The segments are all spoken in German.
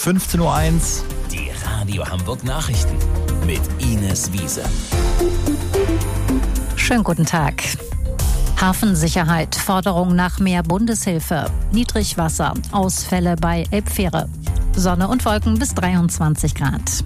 15:01 Uhr. Die Radio Hamburg Nachrichten mit Ines Wiese. Schönen guten Tag. Hafensicherheit, Forderung nach mehr Bundeshilfe, Niedrigwasser, Ausfälle bei Elbfähre, Sonne und Wolken bis 23 Grad.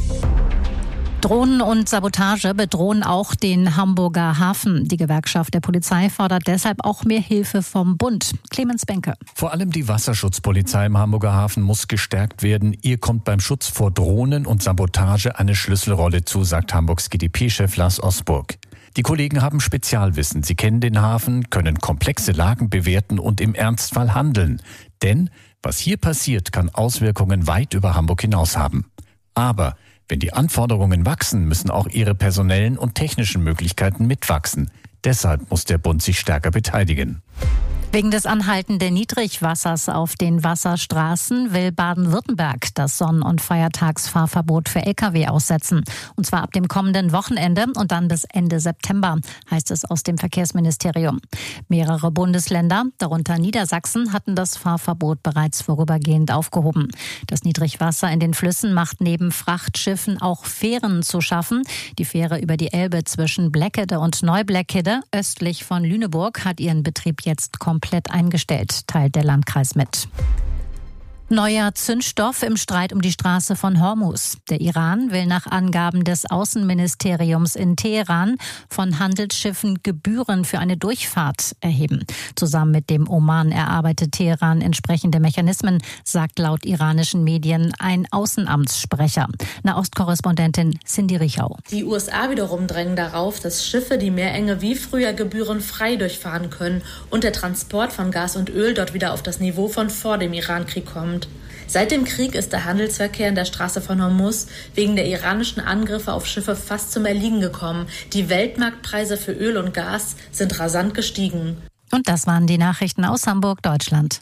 Drohnen und Sabotage bedrohen auch den Hamburger Hafen. Die Gewerkschaft der Polizei fordert deshalb auch mehr Hilfe vom Bund. Clemens Benke. Vor allem die Wasserschutzpolizei im Hamburger Hafen muss gestärkt werden. Ihr kommt beim Schutz vor Drohnen und Sabotage eine Schlüsselrolle zu, sagt Hamburgs GdP-Chef Lars Osburg. Die Kollegen haben Spezialwissen. Sie kennen den Hafen, können komplexe Lagen bewerten und im Ernstfall handeln. Denn was hier passiert, kann Auswirkungen weit über Hamburg hinaus haben. Aber wenn die Anforderungen wachsen, müssen auch ihre personellen und technischen Möglichkeiten mitwachsen. Deshalb muss der Bund sich stärker beteiligen. Wegen des anhaltenden Niedrigwassers auf den Wasserstraßen will Baden-Württemberg das Sonn- und Feiertagsfahrverbot für Lkw aussetzen. Und zwar ab dem kommenden Wochenende und dann bis Ende September, heißt es aus dem Verkehrsministerium. Mehrere Bundesländer, darunter Niedersachsen, hatten das Fahrverbot bereits vorübergehend aufgehoben. Das Niedrigwasser in den Flüssen macht neben Frachtschiffen auch Fähren zu schaffen. Die Fähre über die Elbe zwischen Bleckede und Neubleckede östlich von Lüneburg hat ihren Betrieb jetzt komplett eingestellt, teilt der Landkreis mit. Neuer Zündstoff im Streit um die Straße von Hormuz. Der Iran will nach Angaben des Außenministeriums in Teheran von Handelsschiffen Gebühren für eine Durchfahrt erheben. Zusammen mit dem Oman erarbeitet Teheran entsprechende Mechanismen, sagt laut iranischen Medien ein Außenamtssprecher. Nahostkorrespondentin Cindy Richau. Die USA wiederum drängen darauf, dass Schiffe die Meerenge wie früher gebührenfrei durchfahren können und der Transport von Gas und Öl dort wieder auf das Niveau von vor dem Irankrieg kommt. Seit dem Krieg ist der Handelsverkehr in der Straße von Hormuz wegen der iranischen Angriffe auf Schiffe fast zum Erliegen gekommen. Die Weltmarktpreise für Öl und Gas sind rasant gestiegen. Und das waren die Nachrichten aus Hamburg, Deutschland.